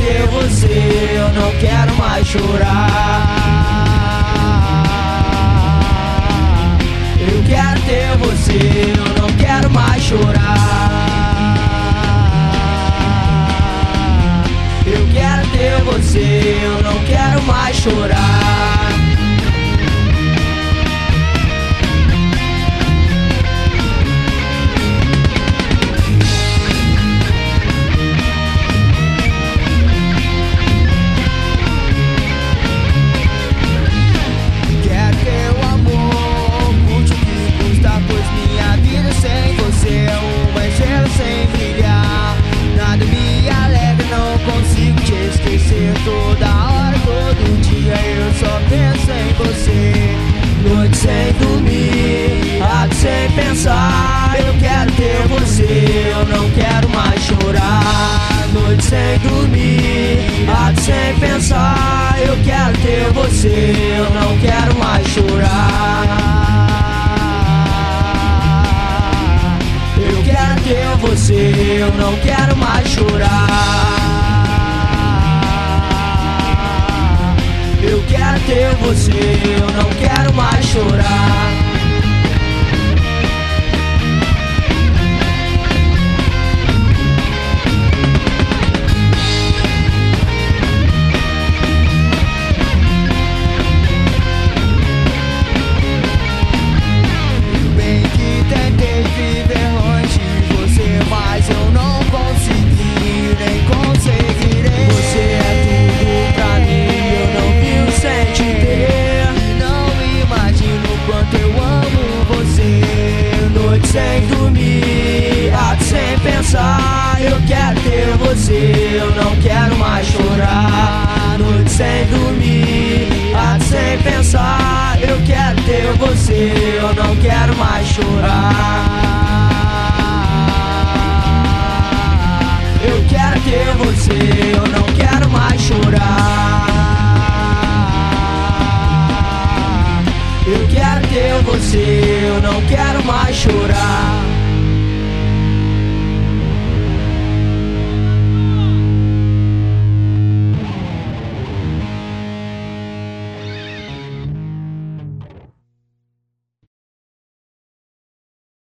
ter você, eu não quero mais chorar. Eu quero ter você, eu não quero mais chorar. Eu quero ter você, eu não quero mais chorar. Toda hora, todo dia eu só penso em você. Noite sem dormir, ato sem pensar. Eu quero ter você, eu não quero mais chorar. Noite sem dormir, ato sem pensar. Eu quero ter você, eu não quero mais chorar. Eu quero ter você, eu não quero mais chorar. Eu quero ter você, eu não quero mais chorar. Bem que tentei viver longe de você, mas eu não consegui, nem conseguirei. Você é tudo pra mim, eu não vivo sem te ter. Não imagino o quanto eu amo você. Noite sem dormir, ato sem pensar. Eu quero ter você, eu não quero mais chorar. Noite sem dormir, ato sem pensar. Eu quero ter você, eu não quero mais chorar. Eu quero ter você, eu não quero mais chorar. Eu quero ter você, eu não quero mais chorar.